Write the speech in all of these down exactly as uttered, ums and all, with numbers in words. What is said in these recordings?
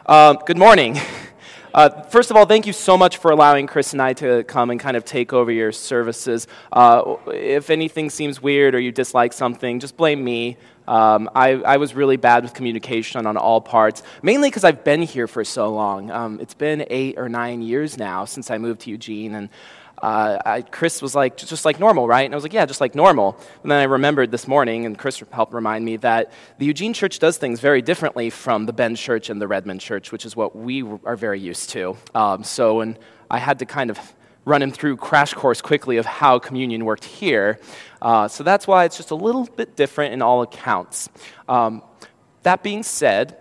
Uh, good morning. Uh, first of all, thank you so much for allowing Chris and I to come and kind of take over your services. Uh, if anything seems weird or you dislike something, just blame me. Um, I, I was really bad with communication on all parts, mainly because I've been here for so long. Um, it's been eight or nine years now since I moved to Eugene, and Uh, I, Chris was like, just like normal, right? And I was like, yeah, just like normal. And then I remembered this morning, and Chris helped remind me that the Eugene Church does things very differently from the Bend Church and the Redmond Church, which is what we are very used to. Um, so when I had to kind of run him through crash course quickly of how communion worked here. Uh, so that's why it's just a little bit different in all accounts. Um, that being said,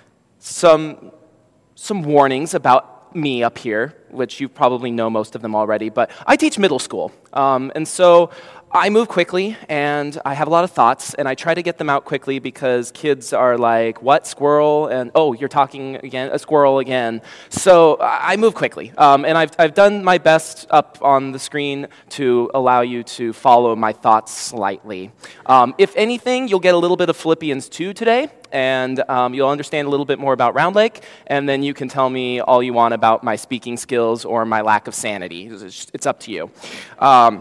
some some warnings about me up here, which you probably know most of them already, but I teach middle school. Um, and so I move quickly, and I have a lot of thoughts, and I try to get them out quickly because kids are like, what, squirrel? And, oh, you're talking again, a squirrel again. So I move quickly, um, and I've, I've done my best up on the screen to allow you to follow my thoughts slightly. Um, if anything, you'll get a little bit of Philippians two today, and um, you'll understand a little bit more about Round Lake, and then you can tell me all you want about my speaking skills or my lack of sanity. It's, it's up to you. Um,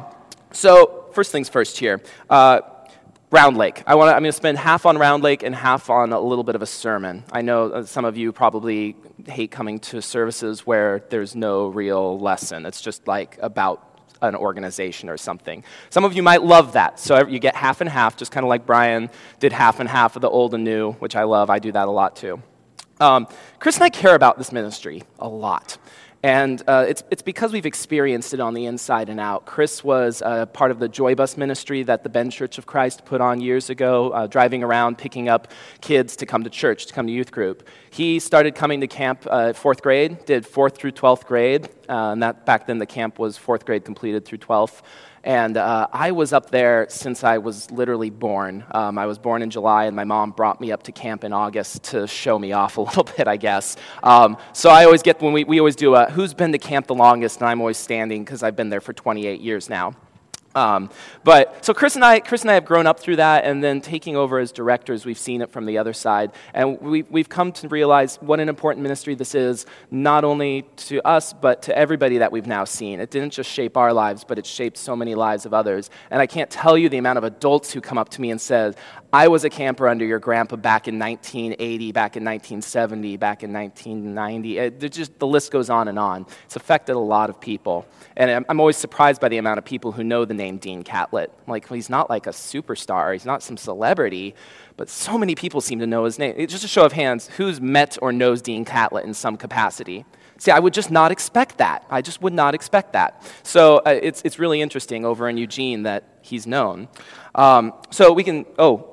so first things first here. Uh, Round Lake. I want. I'm going to spend half on Round Lake and half on a little bit of a sermon. I know uh, some of you probably hate coming to services where there's no real lesson. It's just like about an organization or something. Some of you might love that. So you get half and half, just kind of like Brian did half and half of the old and new, which I love. I do that a lot too. Um, Chris and I care about this ministry a lot. And uh, it's it's because we've experienced it on the inside and out. Chris was uh, part of the Joy Bus ministry that the Bend Church of Christ put on years ago, uh, driving around, picking up kids to come to church, to come to youth group. He started coming to camp uh, fourth grade, did fourth through twelfth grade, uh, and that back then the camp was fourth grade completed through twelfth. And uh, I was up there since I was literally born. Um, I was born in July, and my mom brought me up to camp in August to show me off a little bit, I guess. Um, so I always get, when we, we always do a, who's been to camp the longest, and I'm always standing because I've been there for twenty-eight years now. Um, but so Chris and I, Chris and I have grown up through that, and then taking over as directors, we've seen it from the other side, and we, we've come to realize what an important ministry this is, not only to us, but to everybody that we've now seen. It didn't just shape our lives, but it shaped so many lives of others. And I can't tell you the amount of adults who come up to me and said, I was a camper under your grandpa back in nineteen eighty, back in nineteen seventy, back in nineteen ninety. It, just, the list goes on and on. It's affected a lot of people. And I'm, I'm always surprised by the amount of people who know the name Dean Catlett. Like, well, he's not like a superstar. He's not some celebrity. But so many people seem to know his name. It's just a show of hands. Who's met or knows Dean Catlett in some capacity? See, I would just not expect that. I just would not expect that. So uh, it's it's really interesting over in Eugene that he's known. Um, so we can, oh,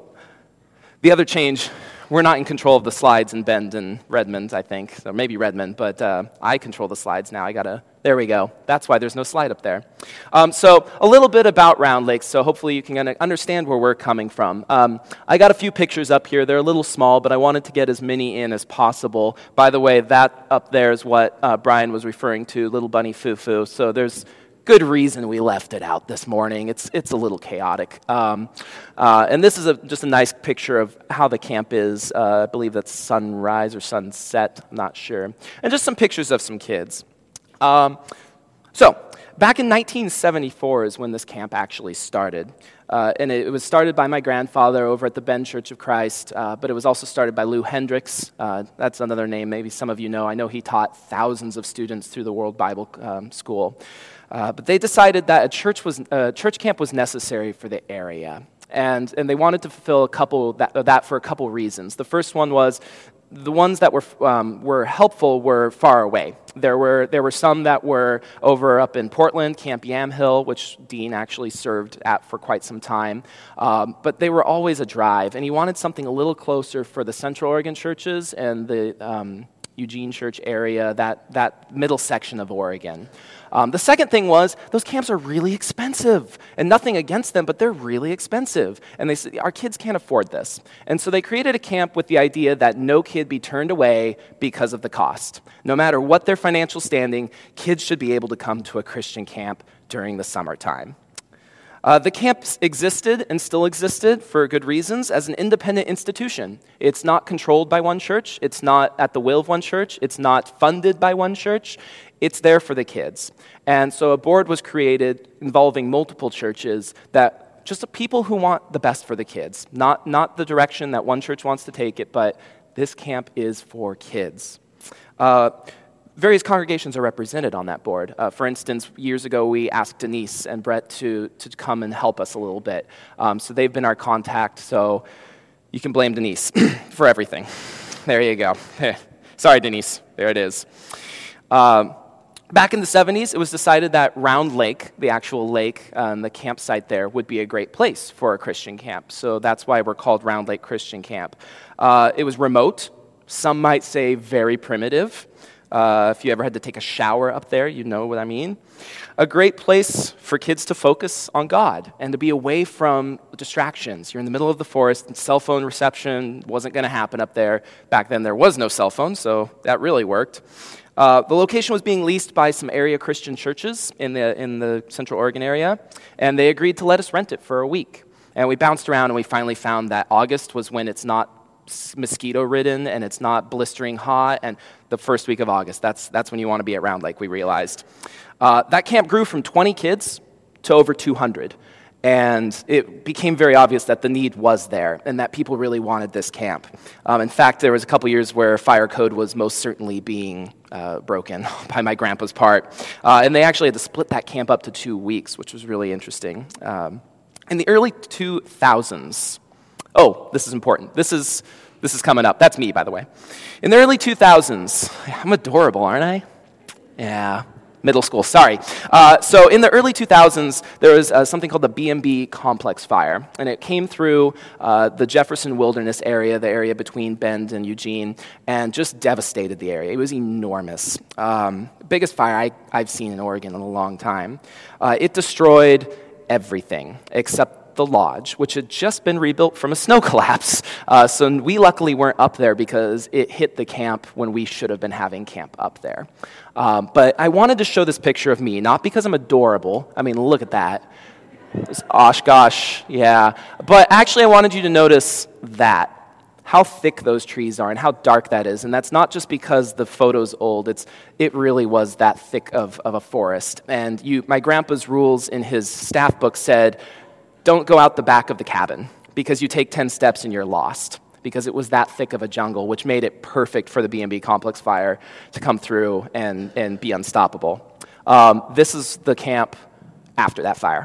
the other change, we're not in control of the slides in Bend and Redmond, I think. Or maybe Redmond, but uh, I control the slides now. I got to, there we go. That's why there's no slide up there. Um, so a little bit about Round Lake, so hopefully you can understand where we're coming from. Um, I got a few pictures up here. They're a little small, but I wanted to get as many in as possible. By the way, that up there is what uh, Brian was referring to, Little Bunny Foo-Foo. So there's good reason we left it out this morning. It's it's a little chaotic. Um, uh, and this is a, just a nice picture of how the camp is. Uh, I believe that's sunrise or sunset, I'm not sure. And just some pictures of some kids. Um, so, back in nineteen seventy-four is when this camp actually started. Uh, and it, it was started by my grandfather over at the Bend Church of Christ, uh, but it was also started by Lou Hendricks. Uh, that's another name maybe some of you know. I know he taught thousands of students through the World Bible um, School. Uh, but they decided that a church was uh, church camp was necessary for the area, and and they wanted to fulfill a couple that that for a couple reasons. The first one was the ones that were um, were helpful were far away. There were there were some that were over up in Portland, Camp Yamhill, which Dean actually served at for quite some time. Um, but they were always a drive, and he wanted something a little closer for the Central Oregon churches and the um, Eugene Church area, that that middle section of Oregon. Um, the second thing was, those camps are really expensive, and nothing against them, but they're really expensive. And they said, our kids can't afford this. And so they created a camp with the idea that no kid be turned away because of the cost. No matter what their financial standing, kids should be able to come to a Christian camp during the summertime. Uh, the camp existed and still existed for good reasons as an independent institution. It's not controlled by one church. It's not at the will of one church. It's not funded by one church. It's there for the kids. And so a board was created involving multiple churches that just people who want the best for the kids, not, not the direction that one church wants to take it, but this camp is for kids. Uh, Various congregations are represented on that board. Uh, for instance, years ago, we asked Denise and Brett to, to come and help us a little bit. Um, so they've been our contact, so you can blame Denise for everything. There you go. Sorry, Denise. There it is. Um, back in the seventies, it was decided that Round Lake, the actual lake, um, the campsite there, would be a great place for a Christian camp. So that's why we're called Round Lake Christian Camp. Uh, it was remote. Some might say very primitive. Uh, if you ever had to take a shower up there, you know what I mean. A great place for kids to focus on God and to be away from distractions. You're in the middle of the forest, and cell phone reception wasn't going to happen up there. Back then, there was no cell phone, so that really worked. Uh, the location was being leased by some area Christian churches in the in the Central Oregon area, and they agreed to let us rent it for a week. And we bounced around, and we finally found that August was when it's not mosquito-ridden and it's not blistering hot, and the first week of August, that's that's when you want to be at Round Lake, we realized. Uh, that camp grew from twenty kids to over two hundred, and it became very obvious that the need was there and that people really wanted this camp. Um, in fact, there was a couple years where fire code was most certainly being uh, broken by my grandpa's part, uh, and they actually had to split that camp up to two weeks, which was really interesting. Um, in the early two thousands, oh, this is important. This is this is coming up. That's me, by the way. In the early two thousands, I'm adorable, aren't I? Yeah, middle school, sorry. Uh, so in the early two thousands, there was uh, something called the B and B Complex Fire, and it came through uh, the Jefferson Wilderness area, the area between Bend and Eugene, and just devastated the area. It was enormous. Um, biggest fire I, I've seen in Oregon in a long time. Uh, it destroyed everything except the lodge, which had just been rebuilt from a snow collapse. Uh, so we luckily weren't up there because it hit the camp when we should have been having camp up there. Um, but I wanted to show this picture of me, not because I'm adorable. I mean, look at that. This Oshkosh, yeah. But actually, I wanted you to notice that, how thick those trees are and how dark that is. And that's not just because the photo's old. It's it really was that thick of, of a forest. And you, my grandpa's rules in his staff book said, don't go out the back of the cabin because you take ten steps and you're lost, because it was that thick of a jungle, which made it perfect for the B and B Complex Fire to come through and, and be unstoppable. Um, this is the camp after that fire.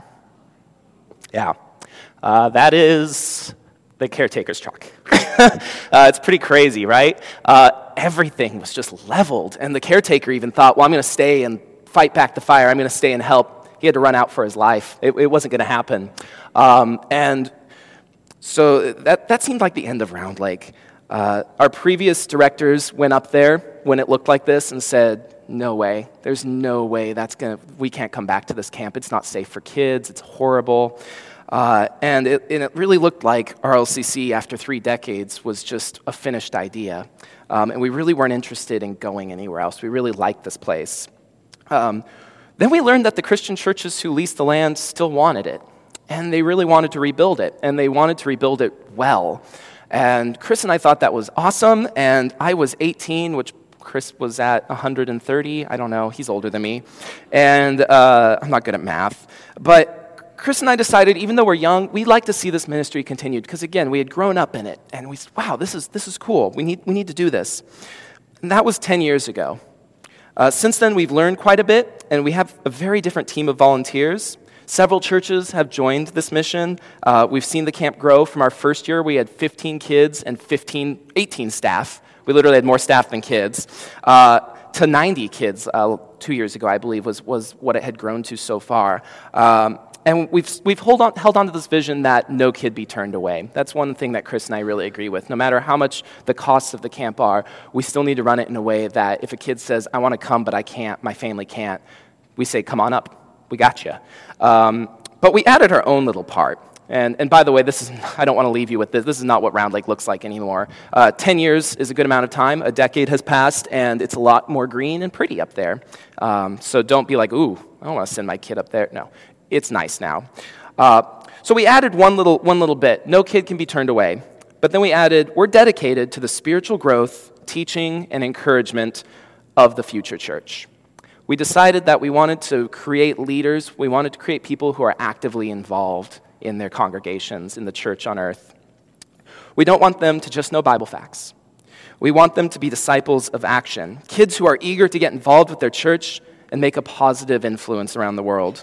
Yeah. Uh, that is the caretaker's truck. uh, it's pretty crazy, right? Uh, everything was just leveled, and the caretaker even thought, well, I'm going to stay and fight back the fire. I'm going to stay and help. He had to run out for his life. It, it wasn't going to happen. Um, and so that, that seemed like the end of Round Lake. Uh, our previous directors went up there when it looked like this and said, no way. There's no way that's going to, we can't come back to this camp. It's not safe for kids. It's horrible. Uh, and, it, and it really looked like R L C C, after three decades, was just a finished idea. Um, and we really weren't interested in going anywhere else. We really liked this place. Um, Then we learned that the Christian churches who leased the land still wanted it, and they really wanted to rebuild it, and they wanted to rebuild it well. And Chris and I thought that was awesome, and I was eighteen, which Chris was at one hundred thirty. I don't know, he's older than me, and uh, I'm not good at math. But Chris and I decided, even though we're young, we'd like to see this ministry continued, because again, we had grown up in it, and we said, wow, this is this is cool. We need we need to do this. And that was ten years ago. Uh, since then, we've learned quite a bit, and we have a very different team of volunteers. Several churches have joined this mission. Uh, we've seen the camp grow. From our first year, we had fifteen kids and fifteen, eighteen staff. We literally had more staff than kids. Uh, to ninety kids uh, two years ago, I believe, was, was what it had grown to so far. Um, And we've we've hold on, held on to this vision that no kid be turned away. That's one thing that Chris and I really agree with. No matter how much the costs of the camp are, we still need to run it in a way that if a kid says, I want to come, but I can't, my family can't, we say, come on up, we got you. Um, but we added our own little part. And, and by the way, this is I don't want to leave you with this. This is not what Round Lake looks like anymore. Uh, ten years is a good amount of time. A decade has passed, and it's a lot more green and pretty up there. Um, so don't be like, ooh, I don't want to send my kid up there. No. It's nice now. Uh, so we added one little, one little bit. No kid can be turned away. But then we added, we're dedicated to the spiritual growth, teaching, and encouragement of the future church. We decided that we wanted to create leaders. We wanted to create people who are actively involved in their congregations, in the church on earth. We don't want them to just know Bible facts. We want them to be disciples of action, kids who are eager to get involved with their church and make a positive influence around the world.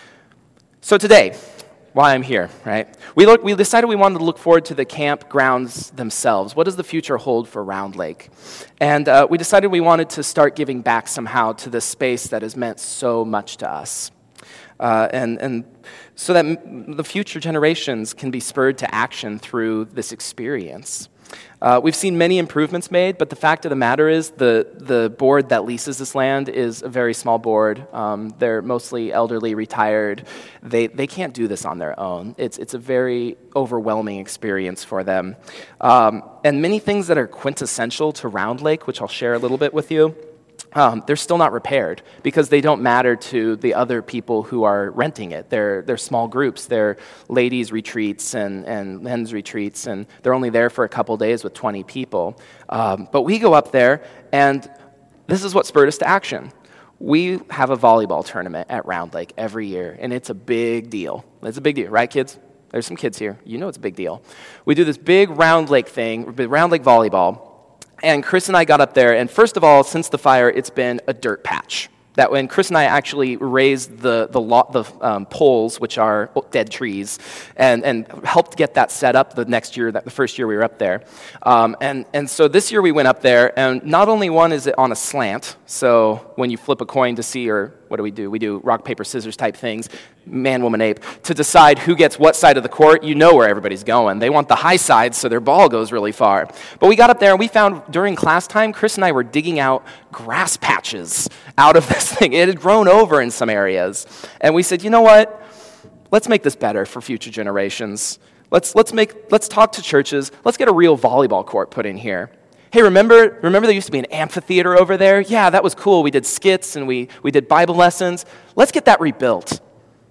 So today, why I'm here, right? We look, we decided we wanted to look forward to the campgrounds themselves. What does the future hold for Round Lake? And uh, we decided we wanted to start giving back somehow to this space that has meant so much to us. Uh, and, and so that m- the future generations can be spurred to action through this experience. Uh, we've seen many improvements made, but the fact of the matter is the, the board that leases this land is a very small board. Um, they're mostly elderly, retired. They they can't do this on their own. It's, it's a very overwhelming experience for them. Um, and many things that are quintessential to Round Lake, which I'll share a little bit with you, Um, they're still not repaired because they don't matter to the other people who are renting it. They're, they're small groups. They're ladies' retreats and, and men's retreats, and they're only there for a couple days with twenty people. Um, but we go up there, and this is what spurred us to action. We have a volleyball tournament at Round Lake every year, and it's a big deal. It's a big deal, right, kids? There's some kids here. You know it's a big deal. We do this big Round Lake thing, Round Lake volleyball. And Chris and I got up there, and first of all, since the fire, it's been a dirt patch. That when Chris and I actually raised the the, lo- the um, poles, which are dead trees, and, and helped get that set up the next year, that the first year we were up there. Um, and, and so this year we went up there, and not only one is it on a slant, so when you flip a coin to see, or what do we do? We do rock, paper, scissors type things, man, woman, ape, to decide who gets what side of the court. You know where everybody's going. They want the high side so their ball goes really far. But we got up there and we found during class time, Chris and I were digging out grass patches out of this thing. It had grown over in some areas. And we said, you know what? Let's make this better for future generations. Let's let's make let's talk to churches. Let's get a real volleyball court put in here. Hey, remember remember there used to be an amphitheater over there? Yeah, that was cool. We did skits and we, we did Bible lessons. Let's get that rebuilt.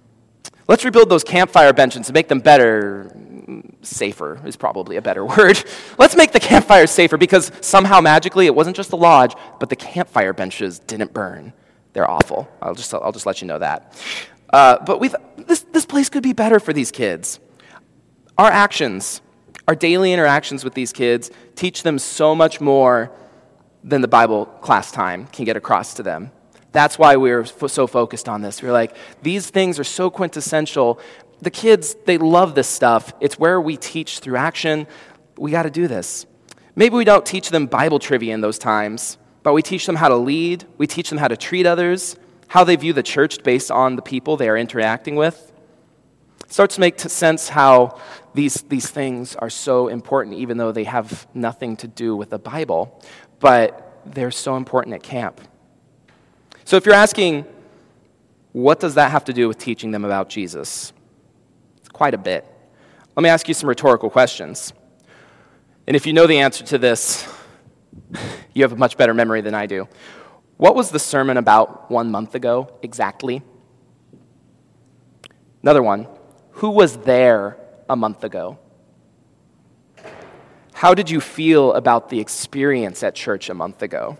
Let's rebuild those campfire benches and make them better. Safer is probably a better word. Let's make the campfires safer because somehow magically it wasn't just the lodge, but the campfire benches didn't burn. They're awful. I'll just I'll just let you know that. Uh, but we this this place could be better for these kids. Our actions, our daily interactions with these kids teach them so much more than the Bible class time can get across to them. That's why we're f- so focused on this. We're like, these things are so quintessential. The kids, they love this stuff. It's where we teach through action. We got to do this. Maybe we don't teach them Bible trivia in those times, but we teach them how to lead. We teach them how to treat others, how they view the church based on the people they are interacting with. It starts to make t- sense how these, these things are so important, even though they have nothing to do with the Bible, but they're so important at camp. So if you're asking, what does that have to do with teaching them about Jesus? It's quite a bit. Let me ask you some rhetorical questions. And if you know the answer to this, you have a much better memory than I do. What was the sermon about one month ago exactly? Another one. Who was there a month ago? How did you feel about the experience at church a month ago?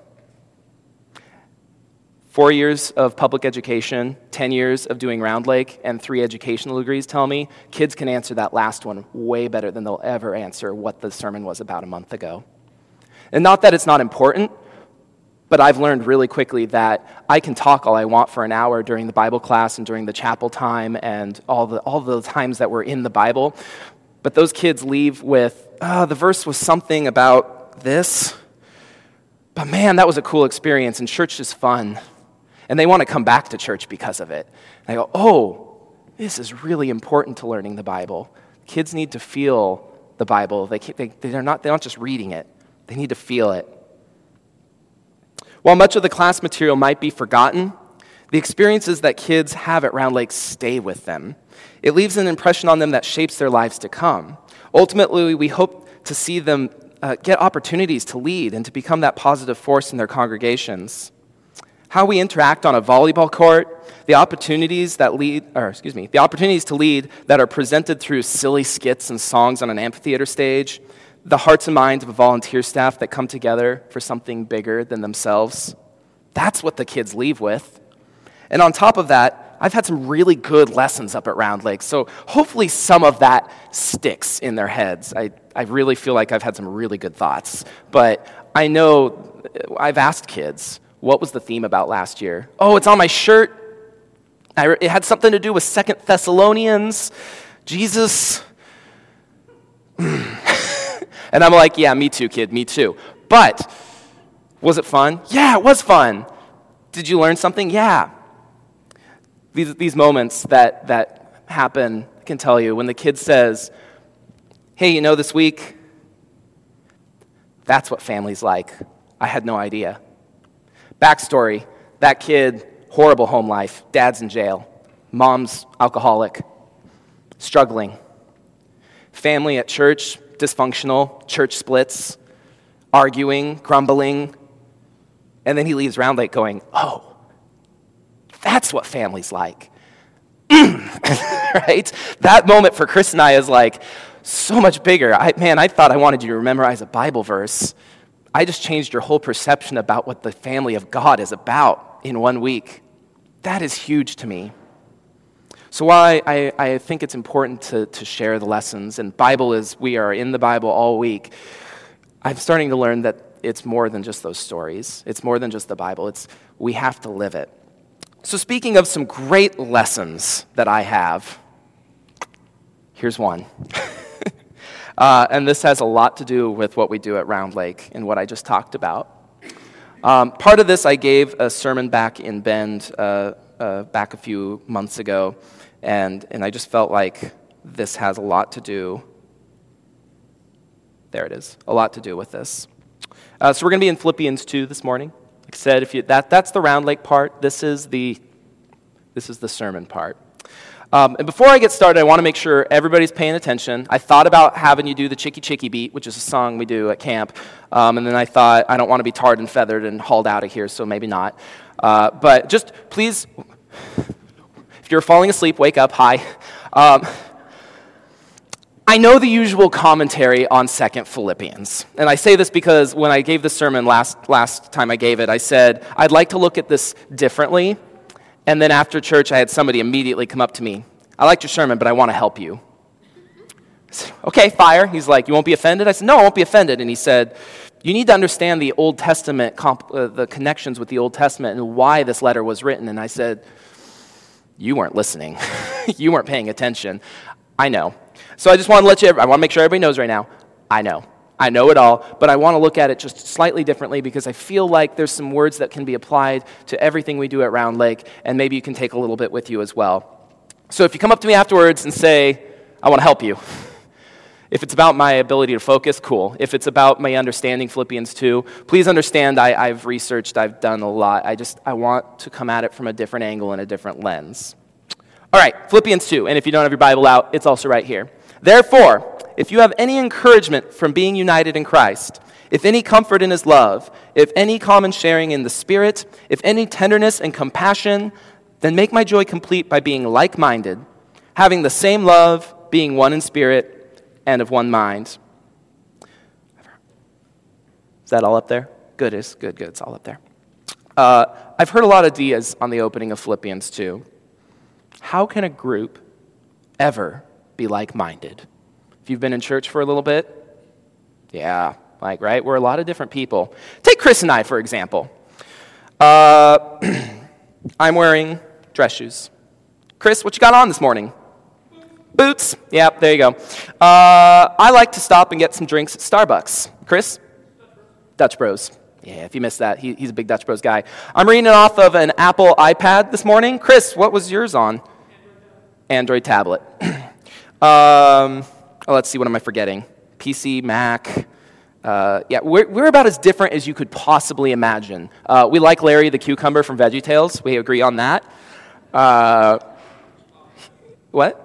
Four years of public education, ten years of doing Round Lake, and three educational degrees tell me kids can answer that last one way better than they'll ever answer what the sermon was about a month ago. And not that it's not important, but I've learned really quickly that I can talk all I want for an hour during the Bible class and during the chapel time and all the all the times that we're in the Bible, but those kids leave with, oh, the verse was something about this, but man, that was a cool experience, and church is fun. And they want to come back to church because of it. And I go, oh, this is really important to learning the Bible. Kids need to feel the Bible. They can't, they, they're not, they're not just reading it. They need to feel it. While much of the class material might be forgotten, the experiences that kids have at Round Lake stay with them. It leaves an impression on them that shapes their lives to come. Ultimately, we hope to see them uh, get opportunities to lead and to become that positive force in their congregations. How we interact on a volleyball court, the opportunities that lead, or excuse me, the opportunities to lead that are presented through silly skits and songs on an amphitheater stage, the hearts and minds of a volunteer staff that come together for something bigger than themselves. That's what the kids leave with. And on top of that, I've had some really good lessons up at Round Lake, so hopefully some of that sticks in their heads. I, I really feel like I've had some really good thoughts. But I know I've asked kids, what was the theme about last year? Oh, it's on my shirt. I, it had something to do with Second Thessalonians, Jesus. And I'm like, yeah, me too, kid, me too. But was it fun? Yeah, it was fun. Did you learn something? Yeah. These these moments that, that happen, I can tell you, when the kid says, hey, you know, this week, that's what family's like. I had no idea. Backstory, that kid, horrible home life, dad's in jail, mom's alcoholic, struggling. Family at church, dysfunctional, church splits, arguing, grumbling, and then he leaves Round Lake going, oh, that's what family's like. Right? That moment for Chris and I is like so much bigger. I, man, I thought I wanted you to memorize a Bible verse. I just changed your whole perception about what the family of God is about in one week. That is huge to me. So why I, I think it's important to, to share the lessons, and Bible is, we are in the Bible all week. I'm starting to learn that it's more than just those stories. It's more than just the Bible. It's we have to live it. So speaking of some great lessons that I have, here's one. uh, and this has a lot to do with what we do at Round Lake and what I just talked about. Um, part of this I gave a sermon back in Bend uh, uh, back a few months ago, and, and I just felt like this has a lot to do, there it is, a lot to do with this. Uh, so we're going to be in Philippians two this morning. Like I said, if you, that, that's the Round Lake part. This is the, this is the sermon part. Um, and before I get started, I want to make sure everybody's paying attention. I thought about having you do the Chicky Chicky beat, which is a song we do at camp. Um, and then I thought, I don't want to be tarred and feathered and hauled out of here, so maybe not. Uh, but just please, if you're falling asleep, wake up. Hi. Um, I know the usual commentary on Second Philippians, and I say this because when I gave the sermon last last time I gave it, I said, I'd like to look at this differently, and then after church, I had somebody immediately come up to me, I liked your sermon, but I want to help you. I said, okay, fire. He's like, you won't be offended? I said, no, I won't be offended, and he said, you need to understand the Old Testament, comp- uh, the connections with the Old Testament and why this letter was written, and I said, you weren't listening. You weren't paying attention. I know. So I just want to let you, I want to make sure everybody knows right now, I know. I know it all, but I want to look at it just slightly differently because I feel like there's some words that can be applied to everything we do at Round Lake, and maybe you can take a little bit with you as well. So if you come up to me afterwards and say, I want to help you. If it's about my ability to focus, cool. If it's about my understanding Philippians two, please understand I, I've researched, I've done a lot. I just, I want to come at it from a different angle and a different lens. All right, Philippians two, and if you don't have your Bible out, it's also right here. Therefore, if you have any encouragement from being united in Christ, if any comfort in his love, if any common sharing in the Spirit, if any tenderness and compassion, then make my joy complete by being like-minded, having the same love, being one in spirit, and of one mind. Is that all up there? Good, is good, good, it's all up there. Uh, I've heard a lot of dias on the opening of Philippians two. How can a group ever be like-minded? If you've been in church for a little bit, yeah, like, right? We're a lot of different people. Take Chris and I, for example. Uh, I'm wearing dress shoes. Chris, what you got on this morning? Boots. Yep, there you go. Uh, I like to stop and get some drinks at Starbucks. Chris? Dutch Bros. Yeah, if you missed that, he, he's a big Dutch Bros guy. I'm reading it off of an Apple iPad this morning. Chris, what was yours on? Android tablet. um, oh, let's see, what am I forgetting? P C, Mac. Uh, yeah, we're, we're about as different as you could possibly imagine. Uh, we like Larry the Cucumber from VeggieTales. We agree on that. Uh, what?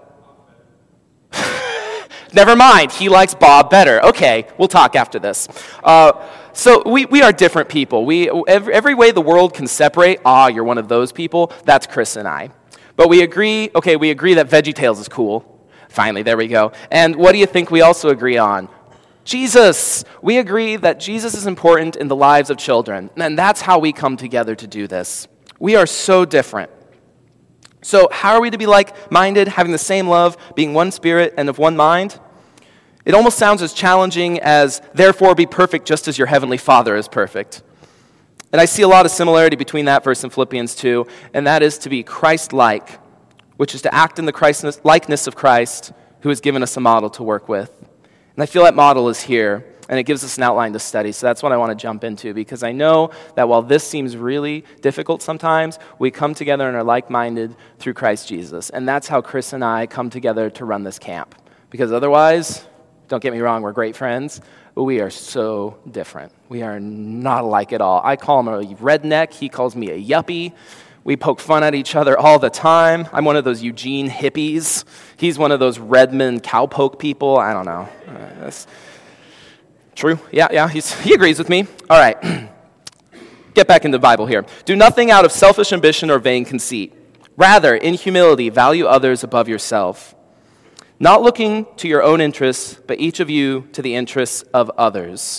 Never mind. He likes Bob better. Okay, we'll talk after this. Uh, So we, we are different people. We every, every way the world can separate, ah, you're one of those people, that's Chris and I. But we agree, okay, we agree that VeggieTales is cool. Finally, there we go. And what do you think we also agree on? Jesus. We agree that Jesus is important in the lives of children. And that's how we come together to do this. We are so different. So how are we to be like-minded, having the same love, being one spirit and of one mind? It almost sounds as challenging as, therefore be perfect just as your heavenly Father is perfect. And I see a lot of similarity between that verse and Philippians two, and that is to be Christ-like, which is to act in the Christ likeness of Christ, who has given us a model to work with. And I feel that model is here, and it gives us an outline to study, so that's what I want to jump into, because I know that while this seems really difficult sometimes, we come together and are like-minded through Christ Jesus, and that's how Chris and I come together to run this camp, because otherwise, don't get me wrong, we're great friends, but we are so different. We are not alike at all. I call him a redneck, he calls me a yuppie. We poke fun at each other all the time. I'm one of those Eugene hippies. He's one of those Redmond cowpoke people. I don't know. Uh, that's true. Yeah, yeah, he's, he agrees with me. All right. Get back into the Bible here. Do nothing out of selfish ambition or vain conceit. Rather, in humility, value others above yourself, not looking to your own interests, but each of you to the interests of others.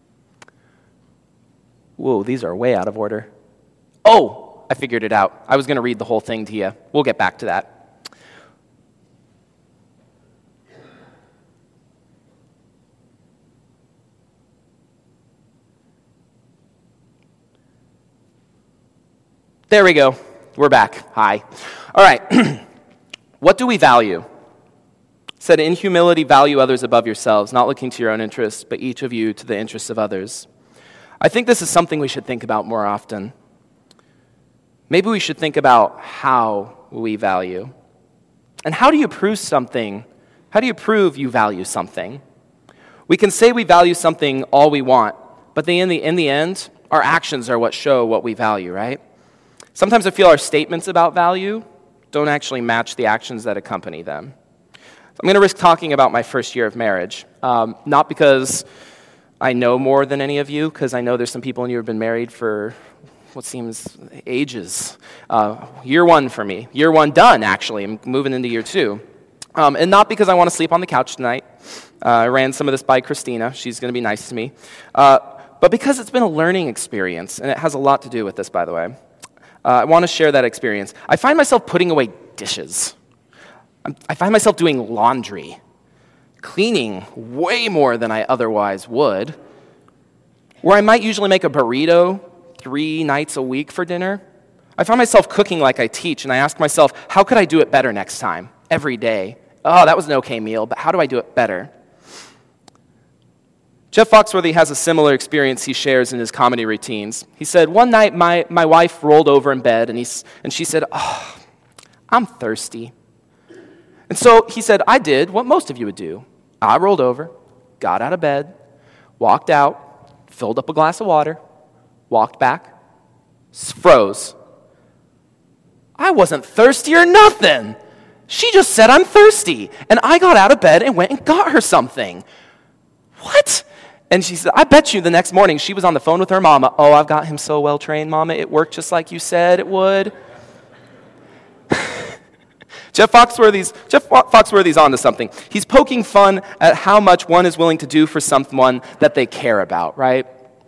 Whoa, these are way out of order. Oh! I figured it out. I was going to read the whole thing to you. We'll get back to that. There we go. We're back. Hi. All right. What do we value? It said, in humility, value others above yourselves, not looking to your own interests, but each of you to the interests of others. I think this is something we should think about more often. Maybe we should think about how we value. And how do you prove something? How do you prove you value something? We can say we value something all we want, but in the, in the end, our actions are what show what we value, right? Sometimes I feel our statements about value don't actually match the actions that accompany them. I'm going to risk talking about my first year of marriage, um, not because I know more than any of you, because I know there's some people in you who have been married for what seems ages. Uh, year one for me. Year one done, actually. I'm moving into year two. Um, and not because I want to sleep on the couch tonight. Uh, I ran some of this by Christina. She's going to be nice to me. Uh, but because it's been a learning experience, and it has a lot to do with this, by the way. Uh, I want to share that experience. I find myself putting away dishes. I'm, I find myself doing laundry, cleaning way more than I otherwise would, where I might usually make a burrito three nights a week for dinner. I find myself cooking like I teach, and I ask myself, how could I do it better next time, every day? Oh, that was an okay meal, but how do I do it better? Jeff Foxworthy has a similar experience he shares in his comedy routines. He said, one night my, my wife rolled over in bed, and, he, and she said, oh, I'm thirsty. And so he said, I did what most of you would do. I rolled over, got out of bed, walked out, filled up a glass of water, walked back, froze. I wasn't thirsty or nothing. She just said I'm thirsty. And I got out of bed and went and got her something. What? And she said, I bet you the next morning she was on the phone with her mama. Oh, I've got him so well trained, Mama. It worked just like you said it would. Jeff Foxworthy's, Jeff Foxworthy's onto something. He's poking fun at how much one is willing to do for someone that they care about, right?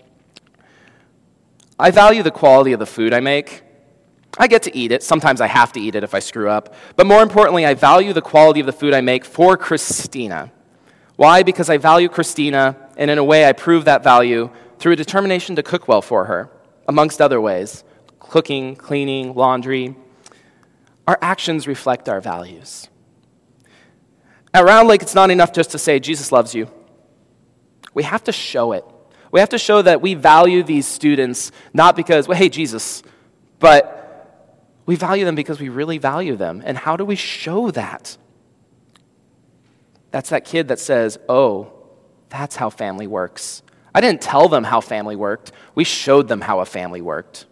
I value the quality of the food I make. I get to eat it. Sometimes I have to eat it if I screw up. But more importantly, I value the quality of the food I make for Christina. Why? Because I value Christina, and in a way I prove that value through a determination to cook well for her, amongst other ways. Cooking, cleaning, laundry. Our actions reflect our values. At Round Lake, it's not enough just to say, Jesus loves you. We have to show it. We have to show that we value these students, not because, well, hey, Jesus, but we value them because we really value them. And how do we show that? That's that kid that says, oh, that's how family works. I didn't tell them how family worked. We showed them how a family worked.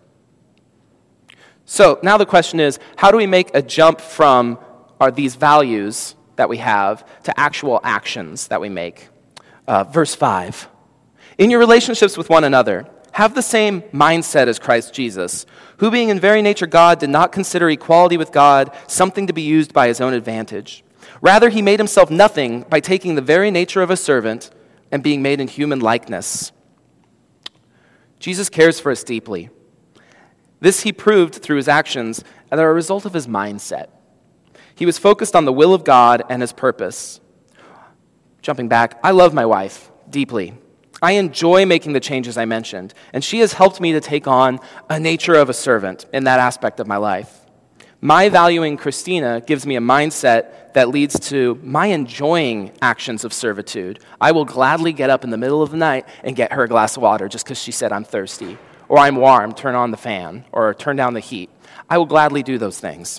So now the question is, how do we make a jump from our, these values that we have to actual actions that we make? Uh, verse five. In your relationships with one another, have the same mindset as Christ Jesus, who being in very nature God did not consider equality with God something to be used by his own advantage. Rather, he made himself nothing by taking the very nature of a servant and being made in human likeness. Jesus cares for us deeply. This he proved through his actions and are a result of his mindset. He was focused on the will of God and his purpose. Jumping back, I love my wife deeply. I enjoy making the changes I mentioned, and she has helped me to take on a nature of a servant in that aspect of my life. My valuing Christina gives me a mindset that leads to my enjoying actions of servitude. I will gladly get up in the middle of the night and get her a glass of water just because she said I'm thirsty, or I'm warm, turn on the fan, or turn down the heat. I will gladly do those things.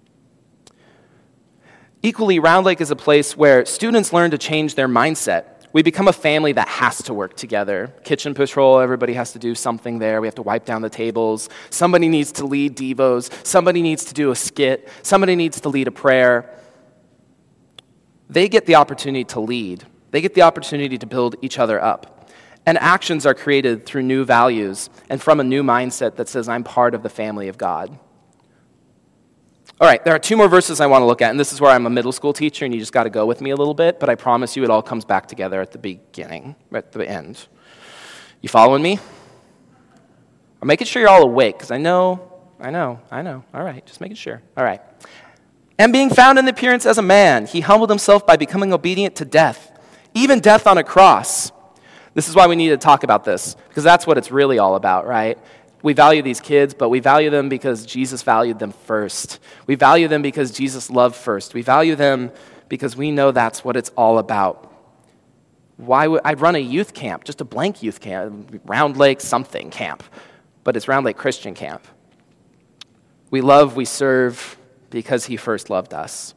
Equally, Round Lake is a place where students learn to change their mindset. We become a family that has to work together. Kitchen patrol, everybody has to do something there. We have to wipe down the tables. Somebody needs to lead devos. Somebody needs to do a skit. Somebody needs to lead a prayer. They get the opportunity to lead. They get the opportunity to build each other up. And actions are created through new values and from a new mindset that says, I'm part of the family of God. All right, there are two more verses I want to look at, and this is where I'm a middle school teacher, and you just got to go with me a little bit, but I promise you it all comes back together at the beginning, at the end. You following me? I'm making sure you're all awake, because I know, I know, I know. All right, just making sure. All right. And being found in the appearance as a man, he humbled himself by becoming obedient to death, even death on a cross. This is why we need to talk about this, because that's what it's really all about, right? We value these kids, but we value them because Jesus valued them first. We value them because Jesus loved first. We value them because we know that's what it's all about. Why would I run a youth camp, just a blank youth camp, Round Lake something camp, but it's Round Lake Christian Camp. We love, we serve because he first loved us.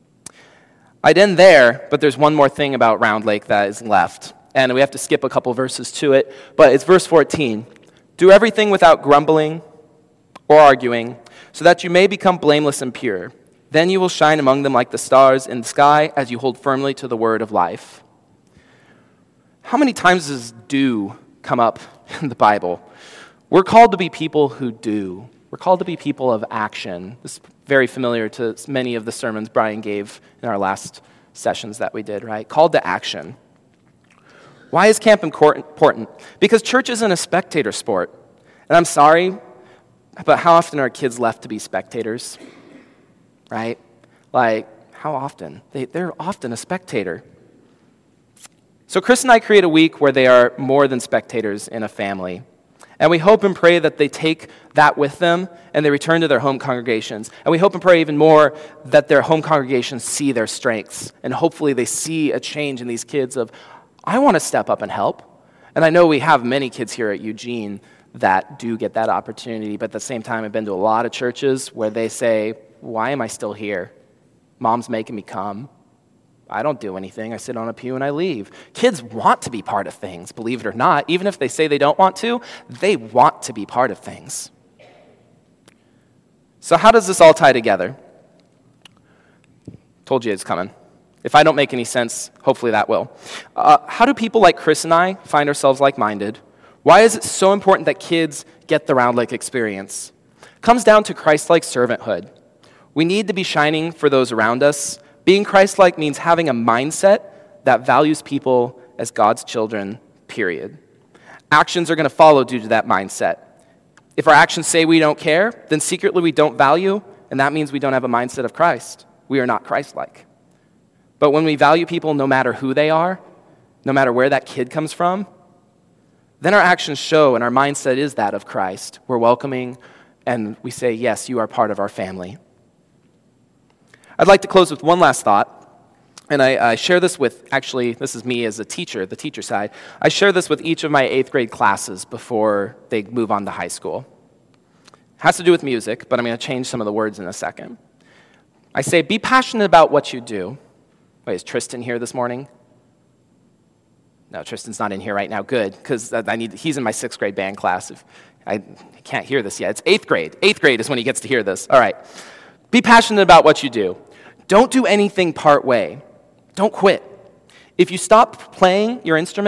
I'd end there, but there's one more thing about Round Lake that is left, and we have to skip a couple verses to it, but it's verse fourteen. Do everything without grumbling or arguing, so that you may become blameless and pure. Then you will shine among them like the stars in the sky as you hold firmly to the word of life. How many times does do come up in the Bible? We're called to be people who do. We're called to be people of action. This is very familiar to many of the sermons Brian gave in our last sessions that we did, right? Called to action. Why is camp important? Because church isn't a spectator sport. And I'm sorry, but how often are kids left to be spectators? Right? Like, how often? They, they're often a spectator. So Chris and I create a week where they are more than spectators in a family. And we hope and pray that they take that with them and they return to their home congregations. And we hope and pray even more that their home congregations see their strengths. And hopefully they see a change in these kids of, I want to step up and help. And I know we have many kids here at Eugene that do get that opportunity, but at the same time, I've been to a lot of churches where they say, why am I still here? Mom's making me come. I don't do anything. I sit on a pew and I leave. Kids want to be part of things, believe it or not. Even if they say they don't want to, they want to be part of things. So how does this all tie together? Told you it's coming. If I don't make any sense, hopefully that will. Uh, how do people like Chris and I find ourselves like-minded? Why is it so important that kids get the Round Lake experience? It comes down to Christ-like servanthood. We need to be shining for those around us. Being Christ-like means having a mindset that values people as God's children, period. Actions are going to follow due to that mindset. If our actions say we don't care, then secretly we don't value, and that means we don't have a mindset of Christ. We are not Christ-like. But when we value people no matter who they are, no matter where that kid comes from, then our actions show and our mindset is that of Christ. We're welcoming and we say, yes, you are part of our family. I'd like to close with one last thought. And I, I share this with, actually, this is me as a teacher, the teacher side. I share this with each of my eighth grade classes before they move on to high school. It has to do with music, but I'm going to change some of the words in a second. I say, be passionate about what you do. Wait, is Tristan here this morning? No, Tristan's not in here right now. Good, because I need. He's in my sixth grade band class. If I can't hear this yet. It's eighth grade. Eighth grade is when he gets to hear this. All right. Be passionate about what you do. Don't do anything part way. Don't quit. If you stop playing your instrument,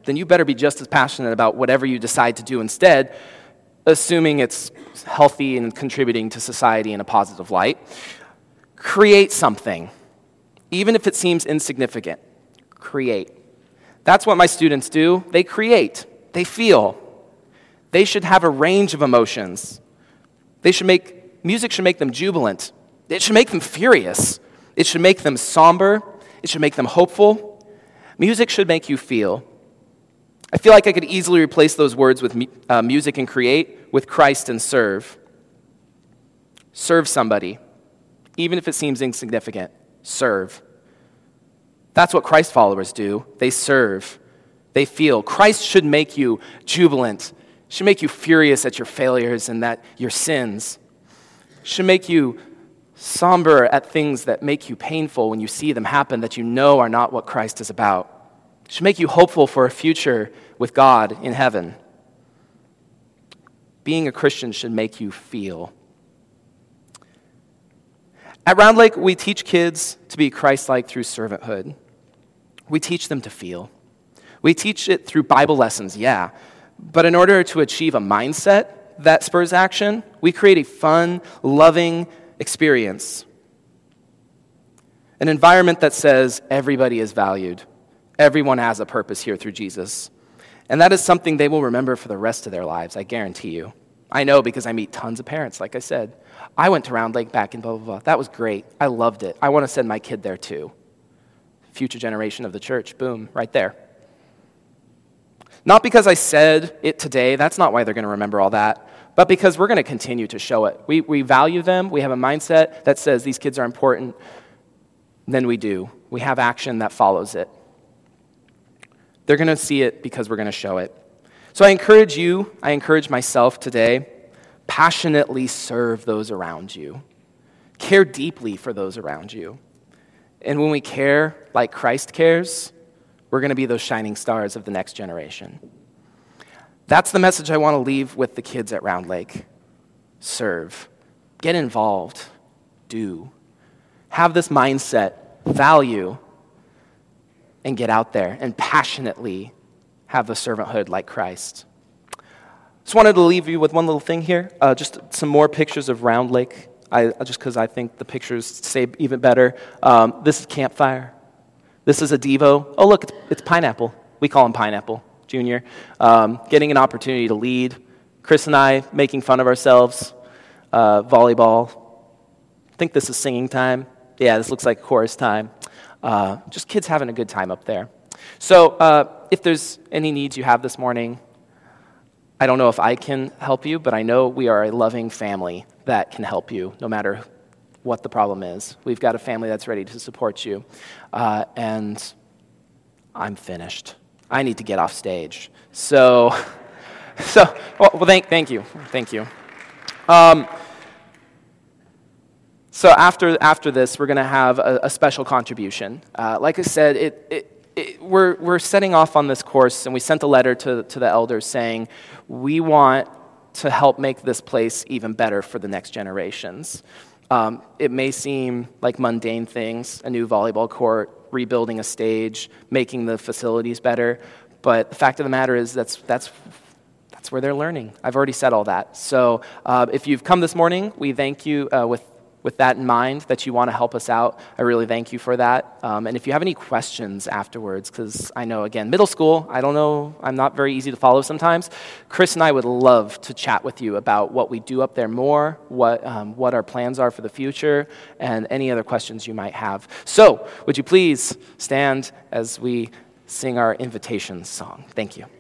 then you better be just as passionate about whatever you decide to do instead, assuming it's healthy and contributing to society in a positive light. Create something, even if it seems insignificant. Create. That's what my students do. They create. They feel. They should have a range of emotions. They should make, music should make them jubilant. It should make them furious. It should make them somber. It should make them hopeful. Music should make you feel. I feel like I could easily replace those words with uh, music and create with Christ and serve. Serve somebody, even if it seems insignificant. Serve. That's what Christ followers do. They serve. They feel. Christ should make you jubilant. Should make you furious at your failures and that your sins. Should make you somber at things that make you painful when you see them happen that you know are not what Christ is about. Should make you hopeful for a future with God in heaven. Being a Christian should make you feel. At Round Lake, we teach kids to be Christ-like through servanthood. We teach them to feel. We teach it through Bible lessons, yeah. But in order to achieve a mindset that spurs action, we create a fun, loving experience. An environment that says everybody is valued. Everyone has a purpose here through Jesus. And that is something they will remember for the rest of their lives, I guarantee you. I know because I meet tons of parents, like I said. I went to Round Lake back in blah, blah, blah. That was great. I loved it. I want to send my kid there too. Future generation of the church, boom, right there. Not because I said it today, that's not why they're going to remember all that, but because we're going to continue to show it. We, we value them. We have a mindset that says these kids are important. Then we do. We have action that follows it. They're going to see it because we're going to show it. So I encourage you, I encourage myself today, passionately serve those around you. Care deeply for those around you. And when we care like Christ cares, we're going to be those shining stars of the next generation. That's the message I want to leave with the kids at Round Lake. Serve. Get involved. Do. Have this mindset, value, and get out there and passionately have the servanthood like Christ. Just wanted to leave you with one little thing here, uh, just some more pictures of Round Lake, I, just because I think the pictures say even better. Um, this is Campfire. This is a Devo. Oh, look, it's, it's Pineapple. We call him Pineapple Junior Um, getting an opportunity to lead. Chris and I making fun of ourselves. Uh, volleyball. I think this is singing time. Yeah, this looks like chorus time. Uh, just kids having a good time up there. So uh, if there's any needs you have this morning, I don't know if I can help you, but I know we are a loving family that can help you no matter what the problem is. We've got a family that's ready to support you. Uh, and I'm finished. I need to get off stage. So, so well, well thank, thank you. Thank you. Um, so after after this, we're going to have a, a special contribution. Uh, like I said, it, it, it, we're we're setting off on this course, and we sent a letter to, to the elders saying, we want to help make this place even better for the next generations. Um, it may seem like mundane things, a new volleyball court, rebuilding a stage, making the facilities better, but the fact of the matter is that's that's that's where they're learning. I've already said all that. So uh, if you've come this morning, we thank you uh, with with that in mind, that you want to help us out. I really thank you for that. Um, and if you have any questions afterwards, because I know, again, middle school, I don't know, I'm not very easy to follow sometimes. Chris and I would love to chat with you about what we do up there more, what um, what our plans are for the future, and any other questions you might have. So, would you please stand as we sing our invitation song? Thank you.